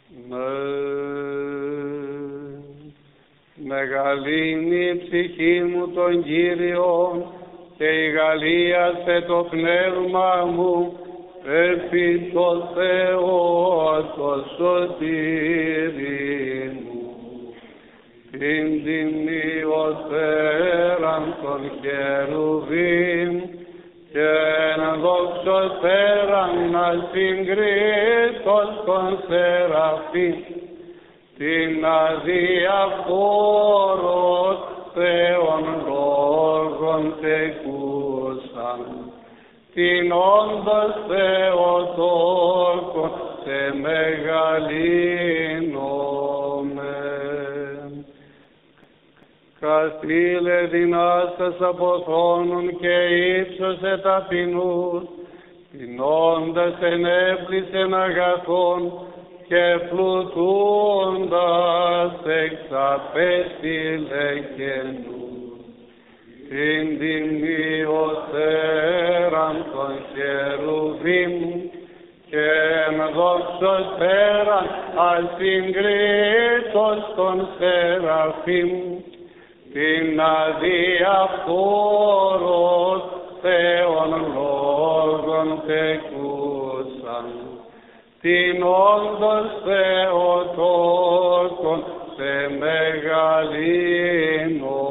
Μεγαλύνει η ψυχή μου τον Κύριον και ηγαλίασε το πνεύμα μου επί το Θεό το σωτήρι μου. Την τιμιωτέραν των χερουβίμ και έναν δοξωτέραν ασυγκρίτων των σεραφείμ, την αδιαφόρον Θεόν λόγων τεκούσαν, την όντως Θεοτόκον σε μεγαλύνομαι. Καστήλε δυνάστας αποθώνων και ύψωσε ταπεινούς, πεινώντας ενέπλησεν αγαθών και πλουτούντας εξαπέστειλε καινούς. Την τιμιωτέραν των χερουβίμ και δοξωτέραν ασυγκρίτως των σεραφείμ, την αδιαφόρον Θεόν λόγων τεκούσαν, την όντως Θεοτόκον σε μεγαλύνω.